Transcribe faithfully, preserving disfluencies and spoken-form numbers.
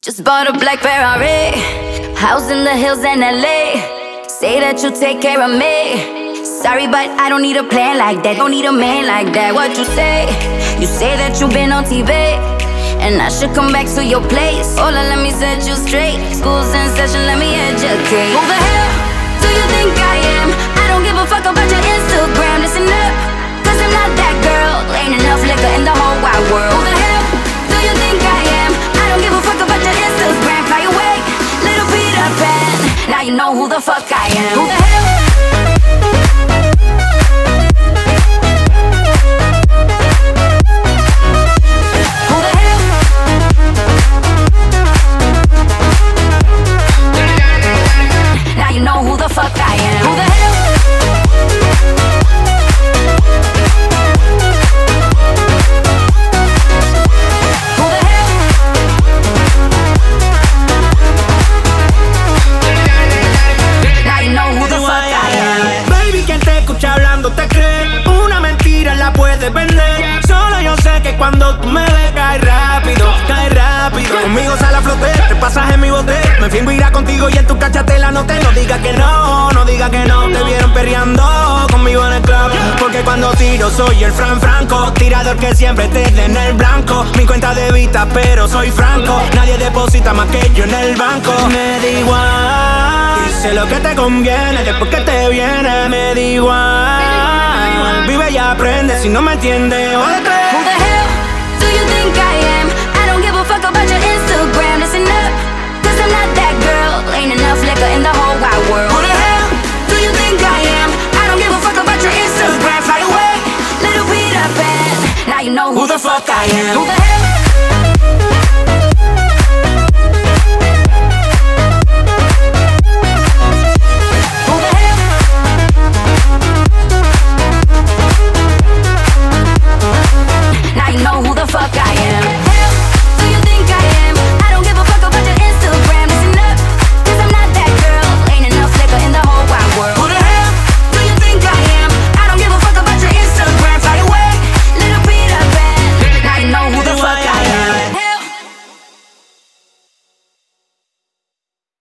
Just bought a black Ferrari, house in the hills in L A. Say that you take care of me. Sorry, but I don't need a plan like that. Don't need a man like that. What you say? You say that you've been on T V, and I should come back to your place. Hola, let me set you straight. School's in session, let me educate. Who the hell do you think I am? I don't give a fuck about your Instagram. Listen up, cause I'm not that girl. Ain't enough liquor in the whole wide world. Who the hell do you think I am? I don't give a fuck about your Instagram. Fly away, little Peter Pan. Now you know who the fuck I am. Who the hell? Who the fuck I am? Who the hell? Who the hell? Now you know who the fuck I am. Baby, quien te escucha hablando te cree. Una mentira la puedes vender. Solo yo sé que cuando tú me ves cae rápido, cae rápido. Conmigo sale a flote, te pasas en mi bote. Me fingo irá contigo y en tu cacha la noté. No diga que no, no diga que no. Te vieron perreando conmigo en el club. Porque cuando tiro soy el Fran Franco, tirador que siempre te dé en el blanco. Mi cuenta de vista pero soy franco. Nadie deposita más que yo en el banco. Me da igual, dice lo que te conviene. Después que te viene me da igual. Vive y aprende, si no me entiendes o de tres. Who the hell do you think I am? I don't give a fuck about your Instagram. Listen up, cause I'm not that girl. Ain't enough liquor in the whole wide world. Who the hell do you think I am? I don't give a fuck about your Instagram. Fly away, little Peter Pan. Now you know who, who the fuck I am. Who the